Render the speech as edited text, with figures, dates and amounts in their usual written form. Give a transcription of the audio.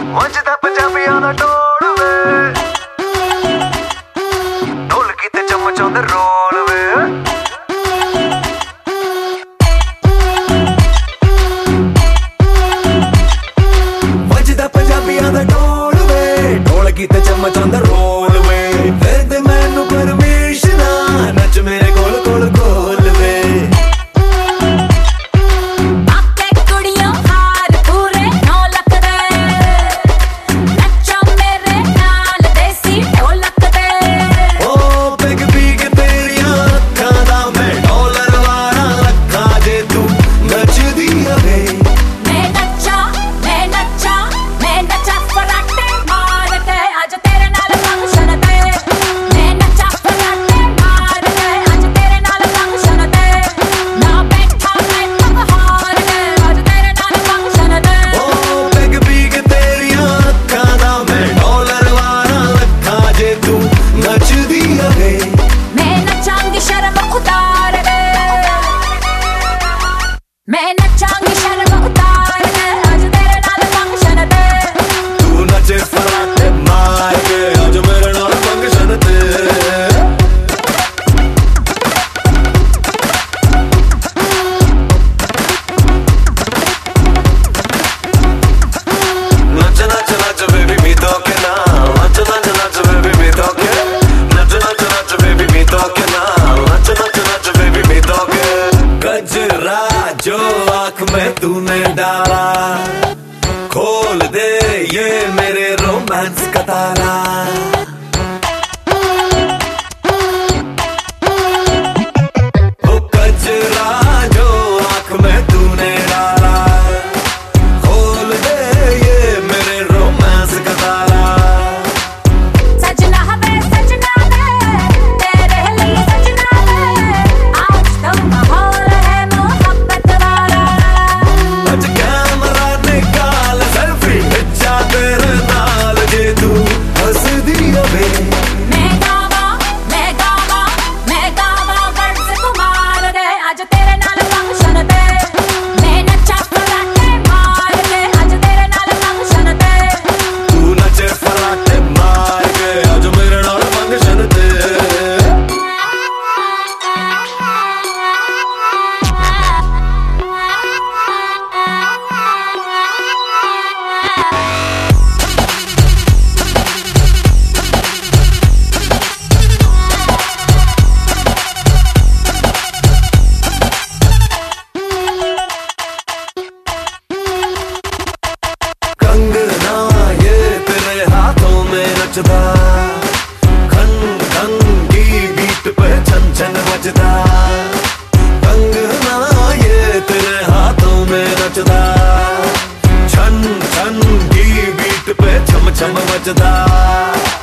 ਵੱਜਦਾ ਪੰਜਾਬੀਆਂ ਦਾ ਢੋਲ ਵੇ, ਢੋਲਕੀ ਤੇ ਚਮਚਾਉਂਦੇ ਰੋਲ ਵੇ। ਵੱਜਦਾ ਪੰਜਾਬੀਆਂ ਦਾ ਢੋਲ ਵੇ, ਢੋਲਕੀ ਤੇ ਚਮਚਾਉਂਦੇ ਰੋਲ ਵੇ। ਫਿਰ ਤੇ ਮੈਨੂੰ ਪਰਮਿਸ਼ਨ ਆ, ਨੱਚ ਮੇਰੇ ਕੋਲ ਕੋਲ ਕੋਲ ਵੇ। मैं नचांगी शर्म उतार के आज तेरे नाल फंक्शन ते। तू नचे फराटे मार के आज मेरे नाल फंक्शन ते। नच नच नच बेबी मी तो के ना, नच नच नच बेबी मी तो के, नच नच नच बेबी मी तो के ना, नच नच नच बेबी मी तो के। गजरा जो आँख में तूने डाला, खोल दे ये मेरे रोमांस का ताला। वो गजरा जो आँख में तूने डाला, खोल दे ये मेरे रोमांस का ताला। सजना वे तेरे लिए सजना वे, आज तो माहौल है मोहब्बत वाला। आज कैमरा निकाल सेल्फी खिंचा तेरे नाल, जे तू हंस दिया वे। मैं गावा वर्ड्स कुमार दे, आज तेरे नाल फंक्शन ते। मैं नचा फराटे मार के आज तेरे नाल फंक्शन ते। तू नचे फराटे मार के आज मेरे नाल फंक्शन ते। कंगना ये तेरे हाथों में नचदा, खन खन की बीट पे छन छन बजदा। कंगना ये तेरे हाथों में नचदा, छन छन की बीट पे छम छम बजदा।